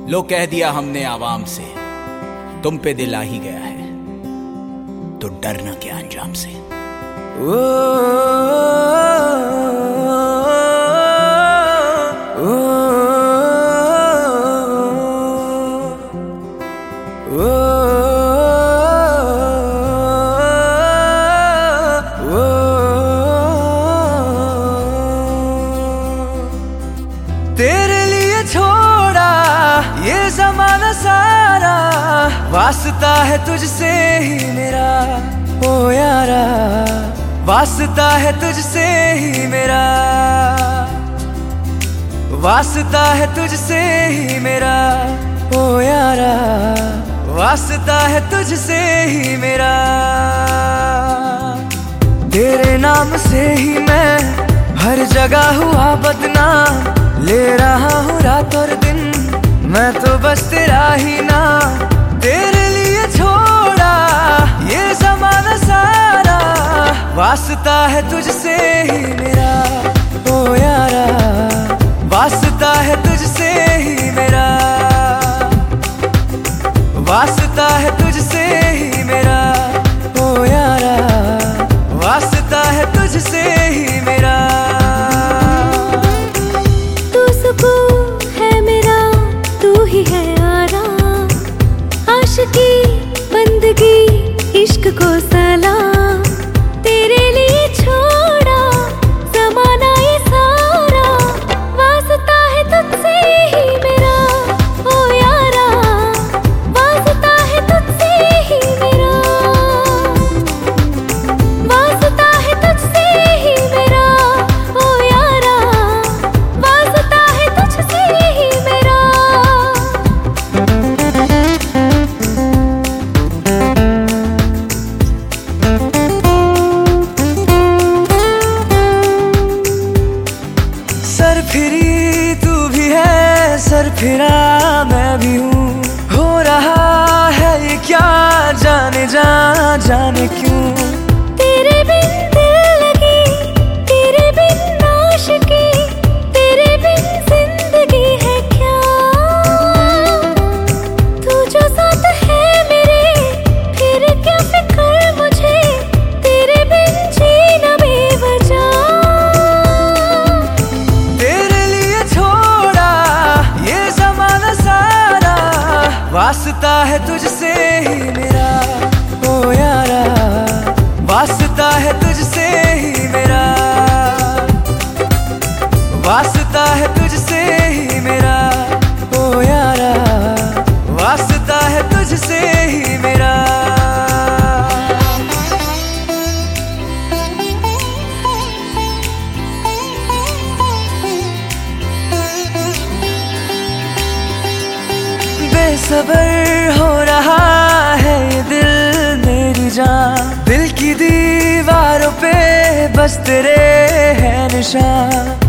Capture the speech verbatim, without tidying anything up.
लो कह दिया हमने आवाम से, तुम पे दिल आ ही गया है तो डरना क्या अंजाम से। ओ, ओ, ओ, ओ, तेरे लिए छोड़ा ये ज़माना सारा, वास्ता है तुझसे ही मेरा ओ यारा, वास्ता है तुझसे ही मेरा, वास्ता है तुझसे ही मेरा ओ यारा, वास्ता है तुझसे ही मेरा। तेरे नाम से ही मैं हर जगह हुआ बदनाम, ले रहा हूँ रात और दिन मैं तो बस तेरा ही नाम। तेरे लिए छोड़ा ये ज़माना सारा, वास्ता है तुझसे ही मेरा ओ यारा, वास्ता है तुझसे ही मेरा, वास्ता है तुझसे ही मेरा ओ यारा, वास्ता है तुझसे ही मेरा। तू सुकून है मेरा, तू ही है आराम, आशिकी बंदगी इश्क को सलाम। तेरे लिए छोड़ा ज़माना ये सारा, वास्ता है तुझसे ही मेरा ओ यारा, वास्ता है तुझसे ही मेरा, वास्ता है तुझसे ही मेरा ओ यारा, वास्ता है तुझसे ही मेरा। सर फिरी तू भी है, सर फिरा मैं भी हूँ, हो रहा है ये क्या जाने जा जाने क्यों। तेरे बिन दिल लगी, तेरे बिन आशिकी, तेरे बिन जिंदगी है क्या। तू जो साथ है मेरे फिर क्या फिक्र मुझे, तेरे बिन जीना बेवजह। तेरे लिए छोड़ा ये ज़माना सारा, वास्ता है तुझसे ही मेरा ओ यारा, वास्ता है तुझसे ही मेरा, वास्ता है तुझसे ही मेरा ओ यारा, वास्ता है तुझसे ही मेरा। बेसबर हो रहा है ये दिल मेरी जान, दिल की दीवारों पे बस तेरे है निशान।